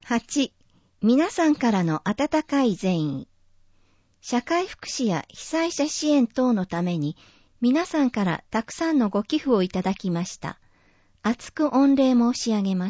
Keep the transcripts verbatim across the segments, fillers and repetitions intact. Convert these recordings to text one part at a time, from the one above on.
はち、皆さんからの温かい善意。社会福祉や被災者支援等のために皆さんからたくさんのご寄付をいただきました。厚く御礼申し上げます。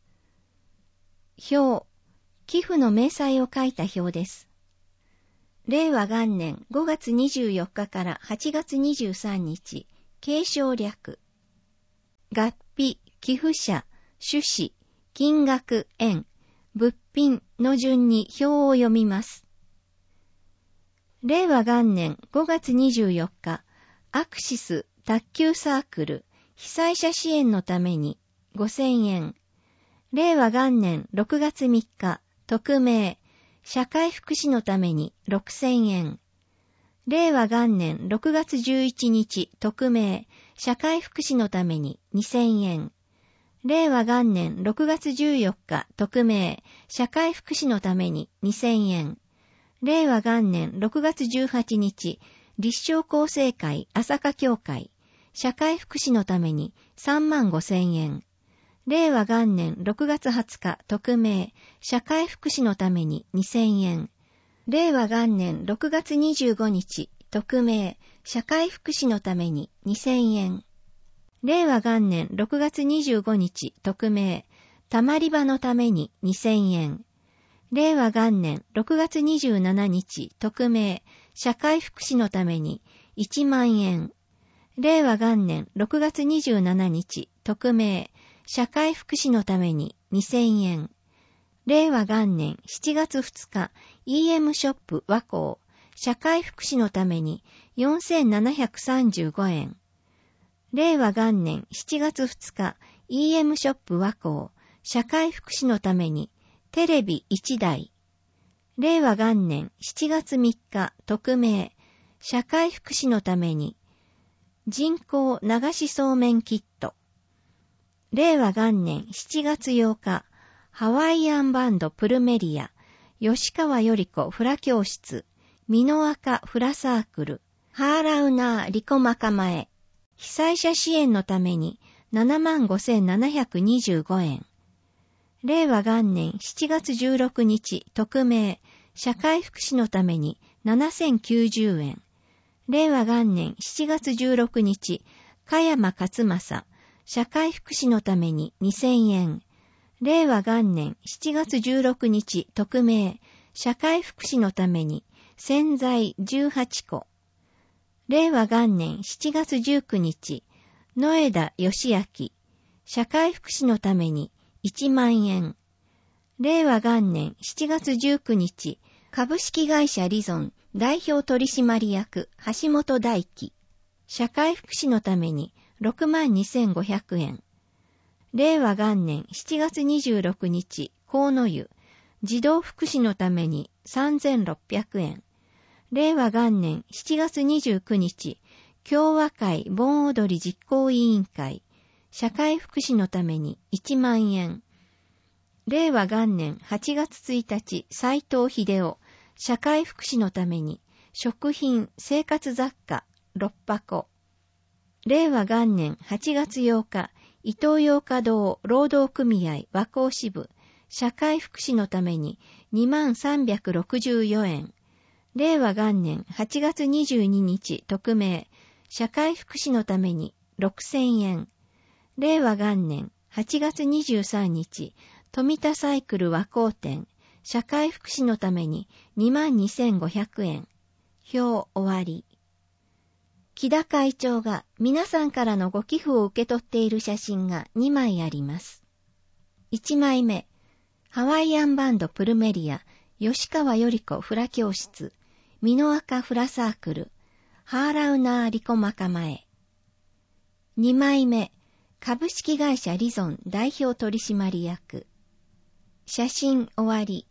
表、寄付の明細を書いた表です。令和元年ごがつにじゅうよっかからはちがつにじゅうさんにち、継承略。月日、寄付者、趣旨、金額、円、物品の順に表を読みます。令和元年ごがつにじゅうよっか、アクシス卓球サークル被災者支援のためにごせんえん。令和元年ろくがつみっか、匿名、社会福祉のためにろくせんえん。令和元年ろくがつじゅういちにち、匿名、社会福祉のためににせんえん。令和元年ろくがつじゅうよっか、匿名、社会福祉のためににせんえん。令和元年ろくがつじゅうはちにち、立正厚生会朝霞協会、社会福祉のためにさんまんごせんえん。令和元年ろくがつはつか、匿名、社会福祉のためににせんえん。令和元年ろくがつにじゅうごにち、匿名、社会福祉のためににせんえん。令和元年ろくがつにじゅうごにち、匿名、たまり場のためににせんえん。令和元年ろくがつにじゅうしちにち、匿名、社会福祉のためにいちまんえん。令和元年ろくがつにじゅうしちにち、匿名、社会福祉のためににせんえん。令和元年しちがつふつか、イーエム ショップ和光、社会福祉のためによんせんななひゃくさんじゅうごえん。令和元年しちがつふつか、イーエム ショップ和光、社会福祉のためにテレビいちだい。令和元年しちがつみっか、匿名、社会福祉のために人工流しそうめんキット。令和元年しちがつようか、ハワイアンバンドプルメリア、吉川より子フラ教室、ミノアカフラサークル、ハーラウナーリコマカマエ、被災者支援のためにななまんごせんななひゃくにじゅうごえん。令和元年しちがつじゅうろくにち、匿名、社会福祉のためにななせんきゅうじゅうえん。令和元年しちがつじゅうろくにち、加山勝正、社会福祉のためににせんえん。令和元年しちがつじゅうろくにち、匿名、社会福祉のために洗剤じゅうはちこ。令和元年しちがつじゅうくにち、野枝義明、社会福祉のためにいちまんえん。令和元年しちがつじゅうくにち、株式会社リゾン代表取締役橋本大輝、社会福祉のためにろくまんにせんごひゃくえん。令和元年しちがつにじゅうろくにち、河野湯、児童福祉のためにさんぜんろっぴゃくえん。令和元年しちがつにじゅうくにち、共和会盆踊り実行委員会、社会福祉のためにいちまんえん。令和元年はちがつついたち、斉藤秀夫、社会福祉のために食品、生活雑貨ろっぱこ。令和元年はちがつようか、伊東洋華堂労働組合和光支部、社会福祉のためににまんさんびゃくろくじゅうよえん。令和元年はちがつにじゅうににち、匿名、社会福祉のためにろくせんえん。令和元年はちがつにじゅうさんにち、富田サイクル和光店、社会福祉のためににまんにせんごひゃくえん。表終わり。木田会長が皆さんからのご寄付を受け取っている写真がにまいあります。いちまいめ、ハワイアンバンドプルメリア、吉川より子フラ教室、ミノアカフラサークル、ハーラウナーリコマカマエ。にまいめ、株式会社リゾン代表取締役。写真終わり。